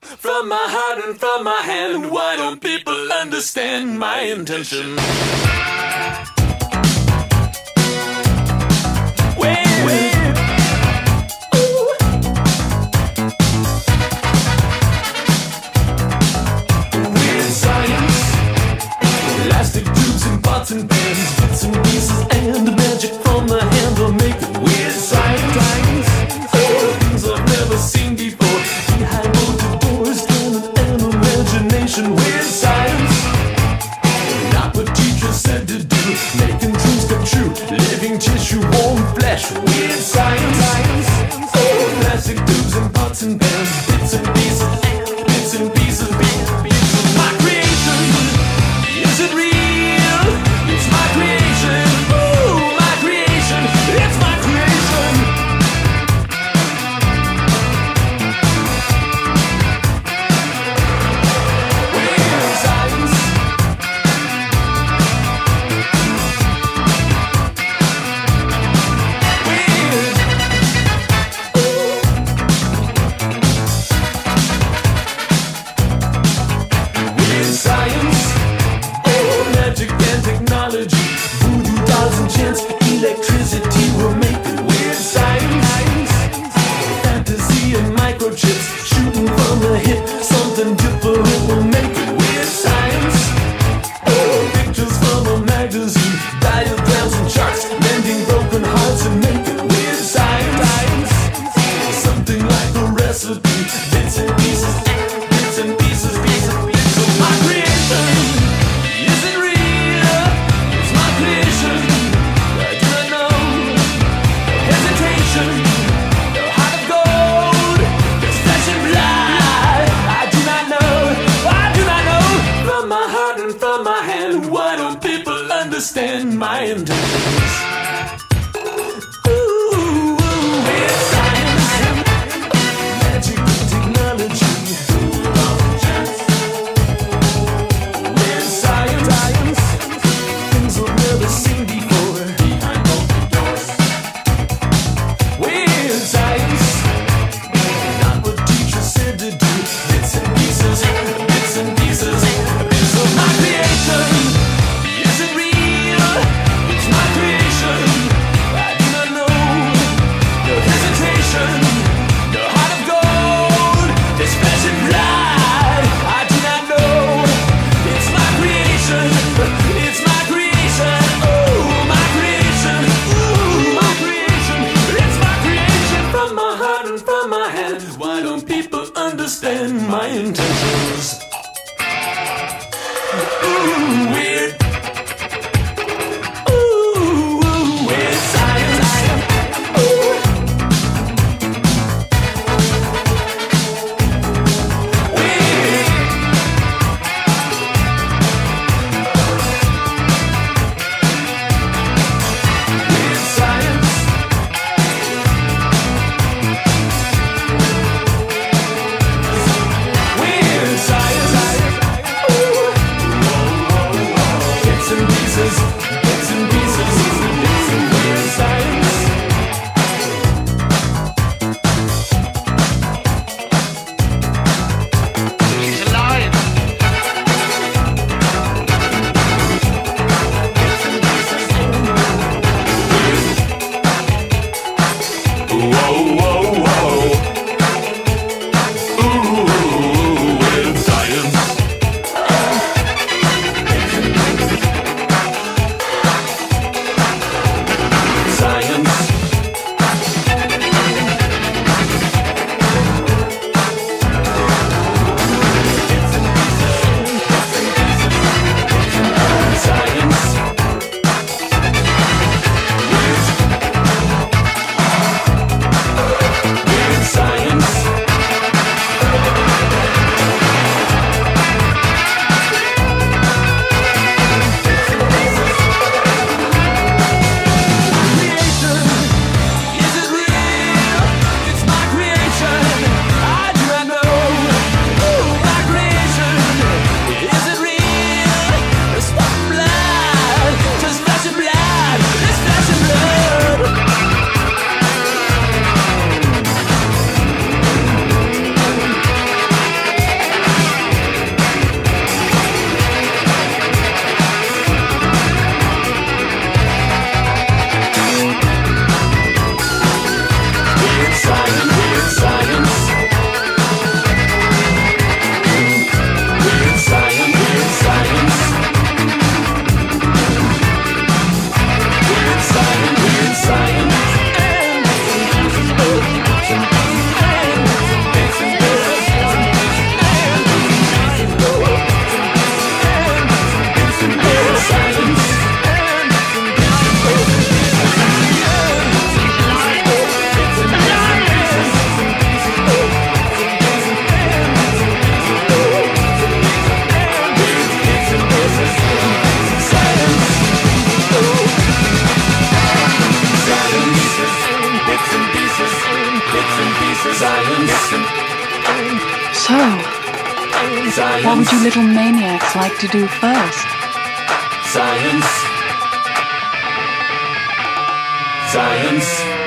From my heart and from my hand, why don't people understand my intention? Weird science, elastic tubes and pots and pans, bits and pieces and magic from the hand are making weird science. Things I've never seen before, behind bolted doors, an imagination. Weird science, not what teachers said to do, making dreams come true, living tissue, warm flesh. Weird science, plastic tubes and pots and pans, bits and pieces, bits and pieces, bits of my creation. Is it real? It's my creation. Ooh, my creation. It's my creation. Weird science. Weird. Weird science. Oh, magic and technology, voodoo dolls and chants, electricity. We're making weird science. Fantasy and microchips, shooting from the hip, something different. We're making weird science. Oh, pictures from a magazine, diagrams and charts, mending broken hearts and making weird science. Something like a recipe, bits and pieces, bits and pieces, bits of my creation. Is it real? It's my creation. I do not know. No hesitation. No heart of gold. There's flesh and blood. I do not know. I do not know. From my heart and from my hand, why don't people understand my intentions? Ooh, weird science. Magic and technology. Weird science. Things we've never seen before. Behind open doors. Weird science. Not what teachers said to do. Bits and pieces, bits and pieces, bits of my creation. Is it real? It's my creation. I do not know. No hesitation. No heart of gold. There's flesh and blood. I do not know. It's my creation. It's my creation. Oh, my creation. Ooh, my creation. It's my creation. From my heart and from my hand, why don't people understand my intentions? Ooh, weird. Ooh, weird science. Ooh. Weird. Weird science. Weird science. Ooh. So, what would you little maniacs like to do first? Science. Science.